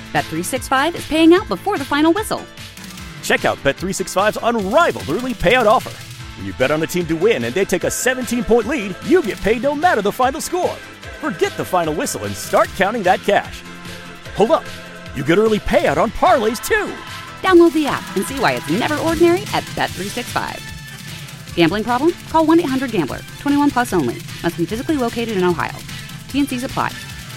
Bet365 is paying out before the final whistle. Check out Bet365's unrivaled early payout offer. When you bet on a team to win and they take a 17-point lead, you get paid no matter the final score. Forget the final whistle and start counting that cash. Hold up. You get early payout on parlays, too. Download the app and see why it's never ordinary at Bet365. Gambling problem? Call 1-800-GAMBLER. 21 plus only. Must be physically located in Ohio. T&Cs apply.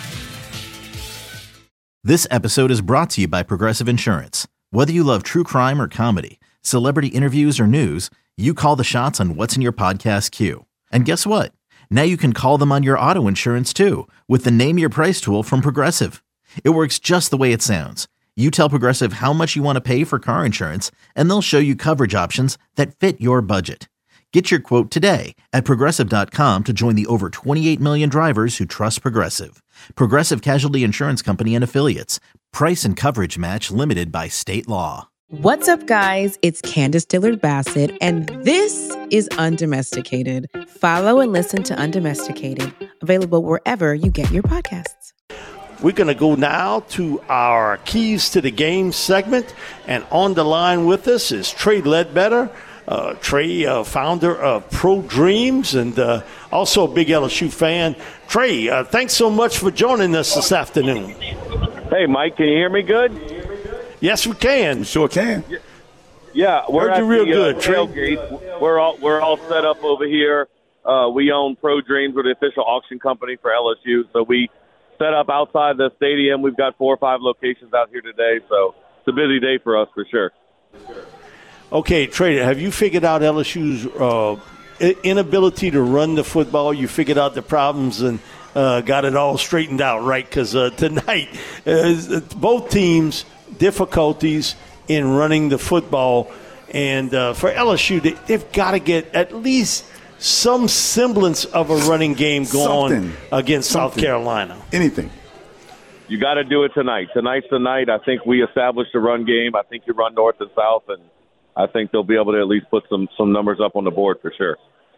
This episode is brought to you by Progressive Insurance. Whether you love true crime or comedy, celebrity interviews or news, you call the shots on what's in your podcast queue. And guess what? Now you can call them on your auto insurance too with the Name Your Price tool from Progressive. It works just the way it sounds. You tell Progressive how much you want to pay for car insurance, and they'll show you coverage options that fit your budget. Get your quote today at Progressive.com to join the over 28 million drivers who trust Progressive. Progressive Casualty Insurance Company and Affiliates. Price and coverage match limited by state law. What's up, guys? It's Candace Dillard-Bassett, and this is Undomesticated. Follow and listen to Undomesticated, available wherever you get your podcasts. We're going to go now to our Keys to the Game segment, and on the line with us is Trey Ledbetter. Trey, founder of Pro Dreams and also a big LSU fan. Trey, thanks so much for joining us this afternoon. Hey, Mike, can you hear me good? Yes, we can. We sure can. Yeah, we're heard you real good, Trey. Tailgate. We're all set up over here. We own Pro Dreams. We're the official auction company for LSU, so we set up outside the stadium. We've got 4 or 5 locations out here today, so it's a busy day for us for sure. Okay, Trey, have you figured out LSU's inability to run the football? You figured out the problems and got it all straightened out, right? Because tonight, both teams, difficulties in running the football. And for LSU, they've got to get at least some semblance of a running game going against South Carolina. Anything. You got to do it tonight. Tonight's the night. I think we established a run game. I think you run north and south, and I think they'll be able to at least put some numbers up on the board for sure.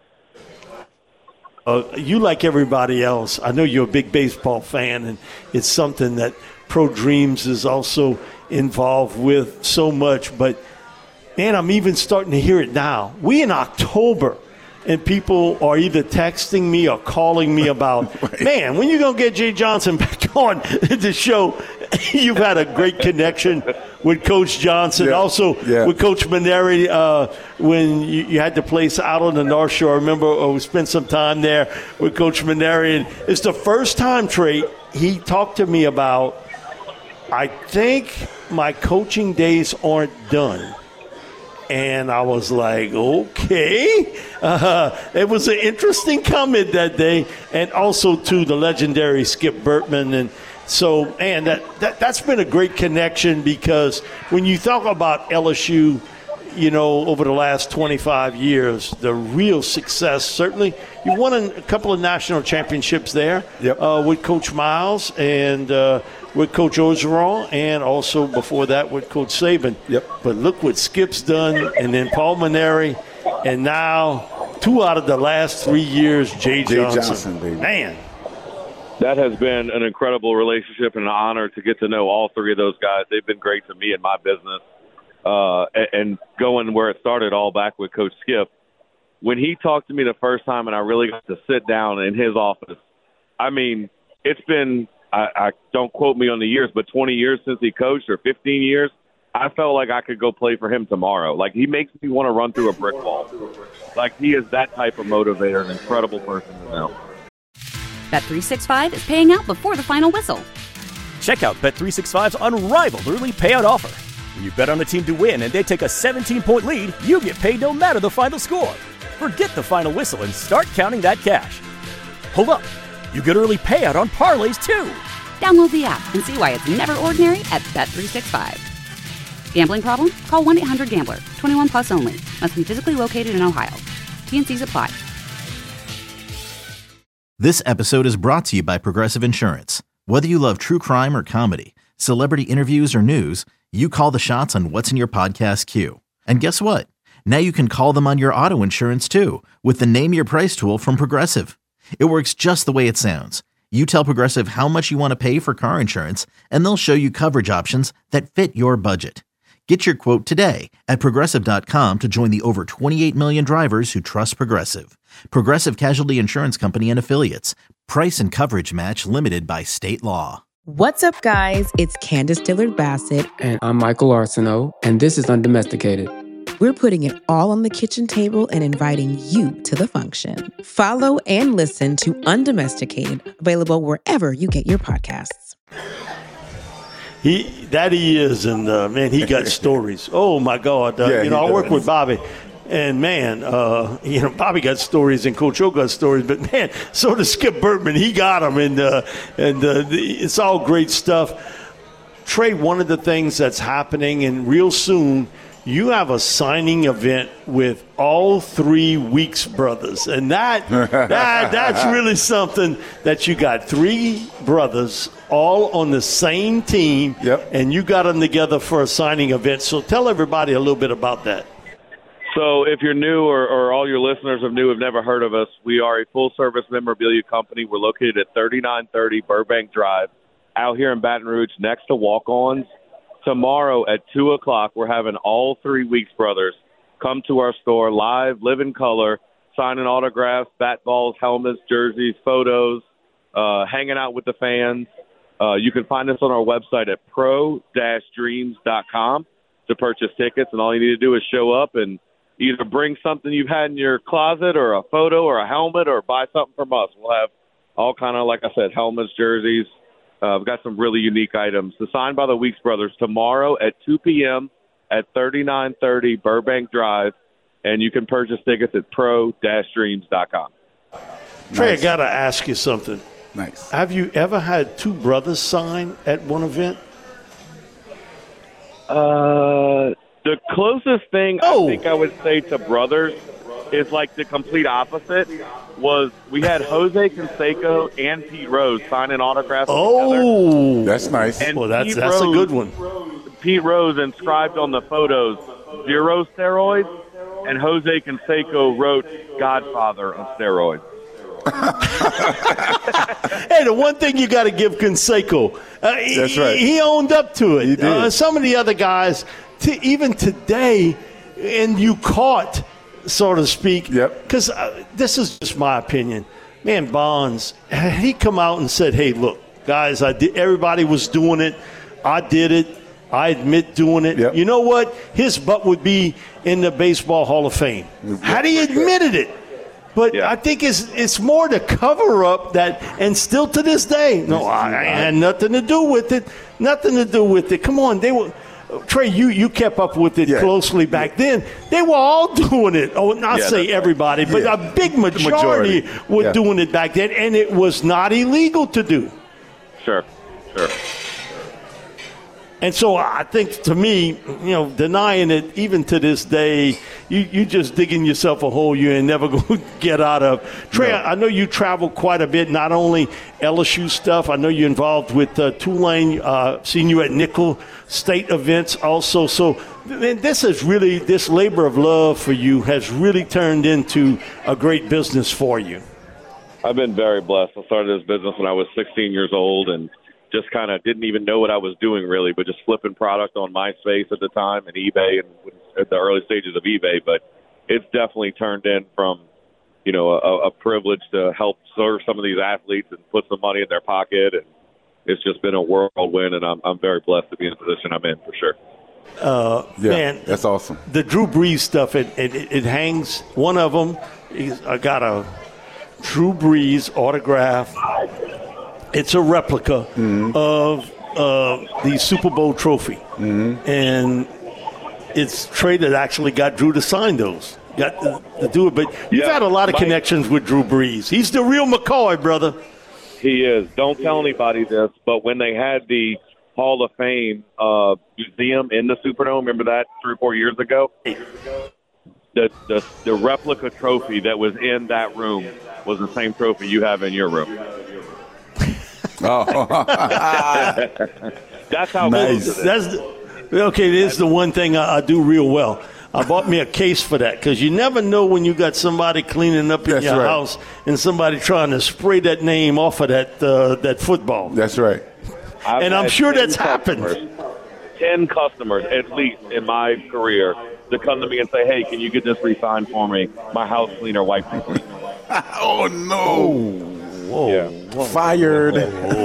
You, like everybody else, I know you're a big baseball fan, and it's something that Pro Dreams is also involved with so much. But, man, I'm even starting to hear it now. We in October, and people are either texting me or calling me about, right. Man, when you going to get Jay Johnson back on the show? You've had a great connection with Coach Johnson, also with Coach Maneri when you had the place out on the North Shore. I remember we spent some time there with Coach Maneri, and it's the first time, Trey, he talked to me about, I think my coaching days aren't done. And I was like, okay. It was an interesting comment that day, and also to the legendary Skip Bertman. And so, man, that's been a great connection, because when you talk about LSU, you know, over the last 25 years, the real success, certainly, you won a couple of national championships there with Coach Miles and with Coach Orgeron, and also before that with Coach Saban. But look what Skip's done, and then Paul Maneri, and now 2 out of the last 3 years, Jay Johnson. Baby. Man. That has been an incredible relationship and an honor to get to know all 3 of those guys. They've been great to me and my business. And going where it started all back with Coach Skip, when he talked to me the first time and I really got to sit down in his office, I mean, it's been, I don't quote me on the years, but 20 years since he coached, or 15 years, I felt like I could go play for him tomorrow. Like, he makes me want to run through a brick wall. Like, he is that type of motivator, an incredible person to know. Bet365 is paying out before the final whistle. Check out Bet365's unrivaled early payout offer. When you bet on a team to win and they take a 17-point lead, you get paid no matter the final score. Forget the final whistle and start counting that cash. Hold up. You get early payout on parlays, too. Download the app and see why it's never ordinary at Bet365. Gambling problem? Call 1-800-GAMBLER. 21 plus only. Must be physically located in Ohio. T&Cs apply. This episode is brought to you by Progressive Insurance. Whether you love true crime or comedy, celebrity interviews or news, you call the shots on what's in your podcast queue. And guess what? Now you can call them on your auto insurance too with the Name Your Price tool from Progressive. It works just the way it sounds. You tell Progressive how much you want to pay for car insurance, and they'll show you coverage options that fit your budget. Get your quote today at Progressive.com to join the over 28 million drivers who trust Progressive. Progressive Casualty Insurance Company and Affiliates. Price and coverage match limited by state law. What's up, guys? It's Candace Dillard Bassett. And I'm Michael Arsenault, and this is Undomesticated. We're putting it all on the kitchen table and inviting you to the function. Follow and listen to Undomesticated, available wherever you get your podcasts. He is, and man, he got stories. Oh my God! I work with Bobby, and man, Bobby got stories, and Coach O got stories, but man, so does Skip Bertman. He got them, and it's all great stuff. Trey, one of the things that's happening, and real soon, you have a signing event with all three Weeks brothers, and that's really something that you got three brothers all on the same team, and you got them together for a signing event. So tell everybody a little bit about that. So if you're new or all your listeners have never heard of us, we are a full-service memorabilia company. We're located at 3930 Burbank Drive out here in Baton Rouge next to Walk-Ons. Tomorrow at 2 o'clock, we're having all three Weeks brothers come to our store live, live in color, signing autographs, bat balls, helmets, jerseys, photos, hanging out with the fans. You can find us on our website at pro-dreams.com to purchase tickets, and all you need to do is show up and either bring something you've had in your closet or a photo or a helmet or buy something from us. We'll have all kind of, like I said, helmets, jerseys. We've got some really unique items. The Signed by the Weeks brothers tomorrow at 2 p.m. at 3930 Burbank Drive, and you can purchase tickets at pro-dreams.com. Trey, I got to ask you something. Nice. Have you ever had two brothers sign at one event? The closest thing I think I would say to brothers is like the complete opposite. Was we had Jose Canseco and Pete Rose signing autographs together. That's nice. And that's a good one. Pete Rose inscribed on the photos 0 steroids, and Jose Canseco wrote Godfather on steroids. Hey, the one thing you got to give Canseco, that's right. He owned up to it. He did. Some of the other guys, even today, and you caught, so to speak. Yep. Because this is just my opinion. Man, Bonds, he come out and said, hey, look, guys, everybody was doing it. I did it. I admit doing it. Yep. You know what? His butt would be in the Baseball Hall of Fame. Had he admitted it. But I think it's more to cover up that, and still to this day, no, I had nothing to do with it. Nothing to do with it. Come on, they were. Trey, you kept up with it closely back then. They were all doing it. Oh, not say everybody, but a big majority were doing it back then, and it was not illegal to do. Sure. And so I think, to me, denying it even to this day, you just digging yourself a hole you ain't never going to get out of. Trey, no. I know you travel quite a bit, not only LSU stuff. I know you're involved with Tulane, seen you at Nickel State events also. So this labor of love for you has really turned into a great business for you. I've been very blessed. I started this business when I was 16 years old, and just kind of didn't even know what I was doing really, but just flipping product on MySpace at the time and eBay and at the early stages of eBay. But it's definitely turned in from, a privilege to help serve some of these athletes and put some money in their pocket. And it's just been a whirlwind, and I'm very blessed to be in the position I'm in for sure. Man, that's awesome. The Drew Brees stuff, it hangs. One of them, I got a Drew Brees autograph. It's a replica of the Super Bowl trophy. And it's Trey that actually got Drew to sign those. Got to do it. But you've had a lot of connections with Drew Brees. He's the real McCoy, brother. He is. Don't tell anybody this, but when they had the Hall of Fame museum in the Superdome, remember that 3 or 4 years ago? The replica trophy that was in that room was the same trophy you have in your room. That's how nice. close it is. Okay, this is the one thing I do real well. I bought me a case for that because you never know when you got somebody cleaning up in your house and somebody trying to spray that name off of that football. That's right. And I'm sure that's happened. 10 customers at least in my career to come to me and say, hey, can you get this re-signed for me? My house cleaner wiped it. Oh, no. Whoa. Yeah. Whoa. Fired.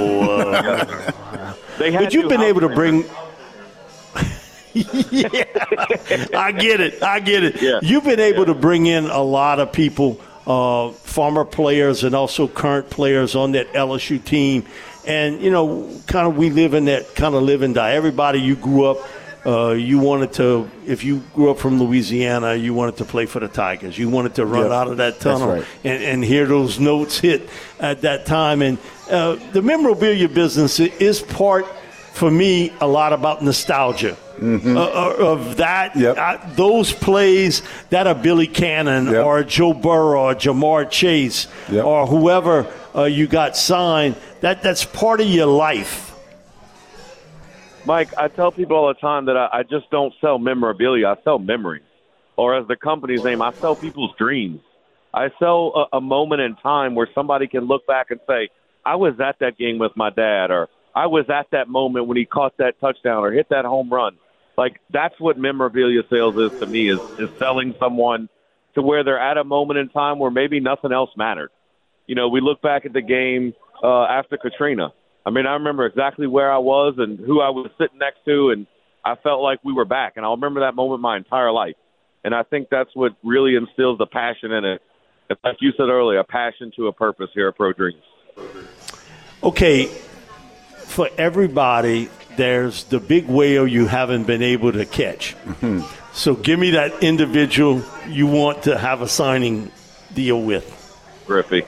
But you've been able to bring – yeah, I get it. Yeah. You've been able to bring in a lot of people, former players and also current players on that LSU team. And, kind of we live in that kind of live and die. Everybody you grew up, you wanted to – if you grew up from Louisiana, you wanted to play for the Tigers. You wanted to run out of that tunnel and hear those notes hit at that time. And the memorabilia business is part, for me, a lot about nostalgia. Mm-hmm. Of that, those plays that are Billy Cannon or Joe Burrow or Jamar Chase or whoever you got signed, that's part of your life. Mike, I tell people all the time that I just don't sell memorabilia. I sell memories. Or as the company's name, I sell people's dreams. I sell a moment in time where somebody can look back and say, I was at that game with my dad, or I was at that moment when he caught that touchdown or hit that home run. Like, that's what memorabilia sales is to me, is selling someone to where they're at a moment in time where maybe nothing else mattered. We look back at the game after Katrina. I mean, I remember exactly where I was and who I was sitting next to, and I felt like we were back. And I'll remember that moment my entire life. And I think that's what really instills the passion in it. It's like you said earlier, a passion to a purpose here at Pro Dreams. Okay, for everybody, there's the big whale you haven't been able to catch. Mm-hmm. So give me that individual you want to have a signing deal with. Griffey.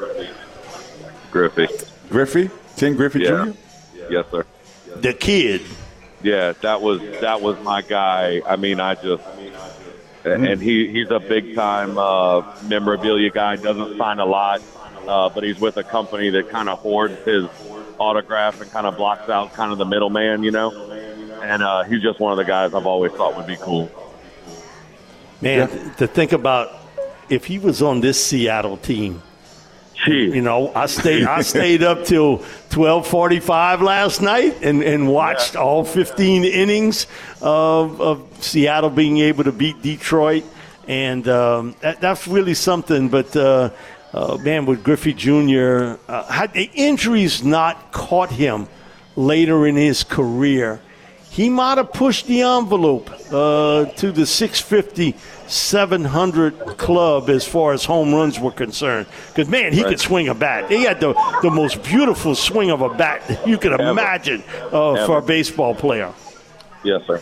Griffey? Tim Griffey Jr.? Yes, sir. The kid. Yeah, that was my guy. I mean, and he's a big-time memorabilia guy, doesn't sign a lot, but he's with a company that kind of hoards his autograph and kind of blocks out kind of the middleman, and he's just one of the guys I've always thought would be cool. Man, to think about if he was on this Seattle team. I stayed up till 12:45 last night and watched all 15 innings of Seattle being able to beat Detroit, and that's really something. But man, with Griffey Jr., had the injuries not caught him later in his career, he might have pushed the envelope to the 650, 700 club as far as home runs were concerned. Because, man, he could swing a bat. He had the most beautiful swing of a bat that you could imagine for a baseball player. Yes, sir.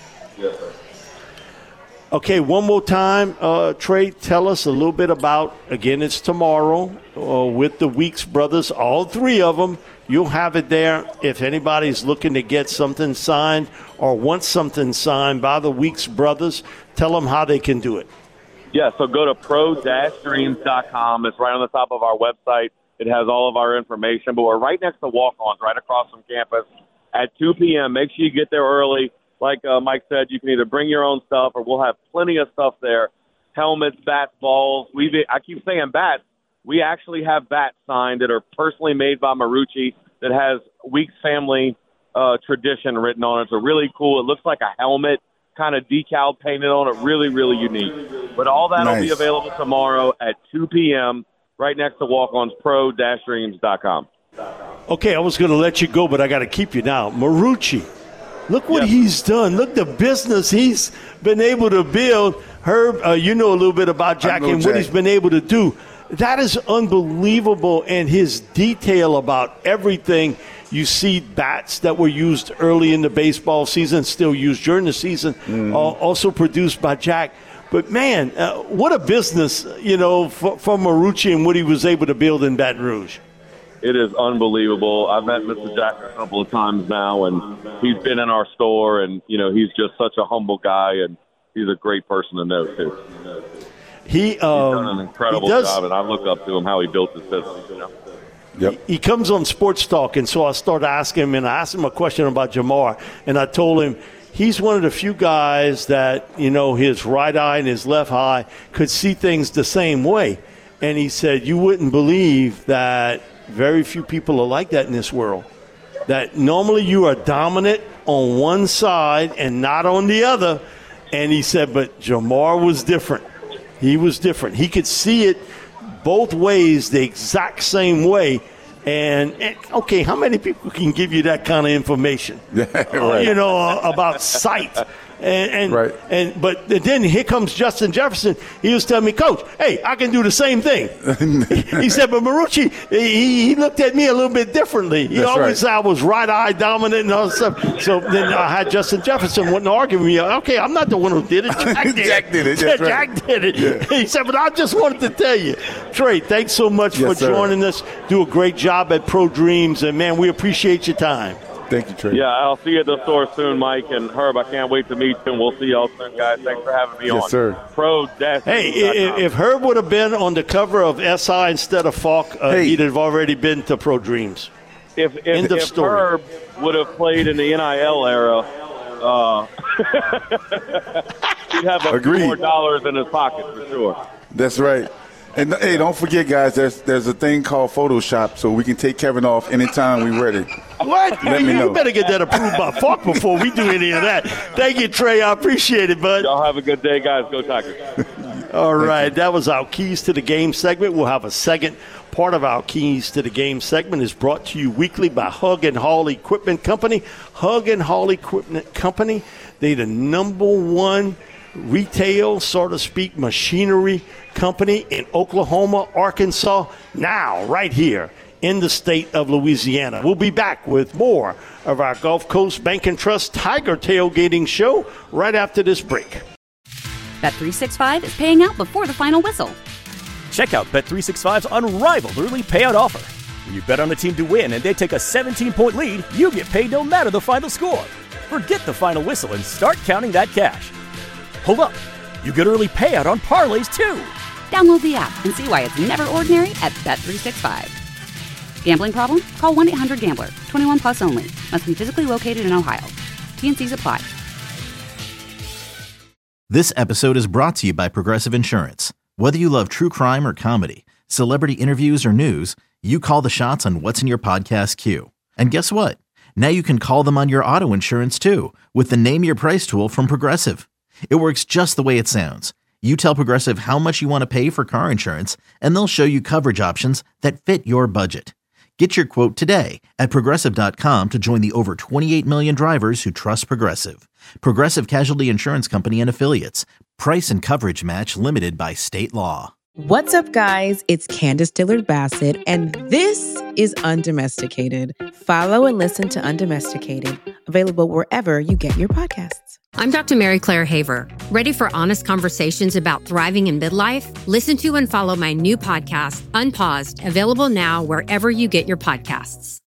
Okay, one more time, Trey, tell us a little bit about, again, it's tomorrow with the Weeks brothers, all three of them. You'll have it there if anybody's looking to get something signed or wants something signed by the Weeks brothers. Tell them how they can do it. Yeah, so go to pro-dreams.com. It's right on the top of our website. It has all of our information, but we're right next to Walk-Ons, right across from campus at 2 p.m. Make sure you get there early. Like Mike said, you can either bring your own stuff or we'll have plenty of stuff there. Helmets, bats, balls. I keep saying bats. We actually have bats signed that are personally made by Marucci that has Weeks family tradition written on it. It's really cool. It looks like a helmet, kind of decal painted on it. Really, really unique. But all that will be available tomorrow at 2 p.m. right next to Walk-Ons, pro-dreams.com. Okay, I was going to let you go, but I got to keep you now. Marucci. Look what he's done. Look the business he's been able to build. Herb, you know a little bit about Jack and what he's been able to do. That is unbelievable, and his detail about everything. You see bats that were used early in the baseball season, still used during the season, also produced by Jack. But, man, what a business, for Marucci and what he was able to build in Baton Rouge. It is unbelievable. I've met Mr. Jack a couple of times now, and he's been in our store, and, he's just such a humble guy, and he's a great person to know, too. He's done an incredible job, and I look up to him how he built his business, Yep. He comes on Sports Talk, and so I started asking him, and I asked him a question about Jamar, and I told him, he's one of the few guys that, his right eye and his left eye could see things the same way. And he said, you wouldn't believe that very few people are like that in this world. That normally you are dominant on one side and not on the other. And he said, but Ja'Marr was different. He was different. He could see it both ways the exact same way. And okay, how many people can give you that kind of information? Right. About sight. Right. But then here comes Justin Jefferson. He was telling me, Coach, hey, I can do the same thing. He said, but Marucci, he looked at me a little bit differently. He always said I was right eye dominant and all that stuff. So then I had Justin Jefferson wanting to argue with me. Okay, I'm not the one who did it. Jack did it. Jack did it. That's right. Jack did it. Yeah. He said, but I just wanted to tell you. Trey, thanks so much for joining us. Do a great job at Pro Dreams. And, man, we appreciate your time. Thank you, Trey. Yeah, I'll see you at the store soon, Mike. And Herb, I can't wait to meet you, and we'll see y'all soon, guys. Thanks for having me on. Yes, sir. Hey, if Herb would have been on the cover of SI instead of Falk, he'd have already been to Pro Dreams. If Herb would have played in the NIL era, he'd have a few more dollars in his pocket for sure. That's right. And, hey, don't forget, guys, there's a thing called Photoshop, so we can take Kevin off anytime we're ready. What? Let me know. You better get that approved by Falk before we do any of that. Thank you, Trey. I appreciate it, bud. Y'all have a good day, guys. Go Tigers. All right. That was our Keys to the Game segment. We'll have a second part of our Keys to the Game segment is brought to you weekly by Hug and Hall Equipment Company. Hug and Hall Equipment Company, they're the number one retail, so to speak, machinery company in Oklahoma, Arkansas, now right here in the state of Louisiana. We'll be back with more of our Gulf Coast Bank and Trust Tiger Tailgating Show right after this break. Bet365 is paying out before the final whistle. Check out Bet365's unrivaled early payout offer. When you bet on a team to win and they take a 17-point lead, you get paid no matter the final score. Forget the final whistle and start counting that cash. Hold up. You get early payout on parlays, too. Download the app and see why it's never ordinary at Bet365. Gambling problem? Call 1-800-GAMBLER. 21 plus only. Must be physically located in Ohio. T&Cs apply. This episode is brought to you by Progressive Insurance. Whether you love true crime or comedy, celebrity interviews or news, you call the shots on what's in your podcast queue. And guess what? Now you can call them on your auto insurance, too, with the Name Your Price tool from Progressive. It works just the way it sounds. You tell Progressive how much you want to pay for car insurance, and they'll show you coverage options that fit your budget. Get your quote today at Progressive.com to join the over 28 million drivers who trust Progressive. Progressive Casualty Insurance Company and Affiliates. Price and coverage match limited by state law. What's up, guys? It's Candace Dillard Bassett, and this is Undomesticated. Follow and listen to Undomesticated, available wherever you get your podcasts. I'm Dr. Mary Claire Haver. Ready for honest conversations about thriving in midlife? Listen to and follow my new podcast, Unpaused, available now wherever you get your podcasts.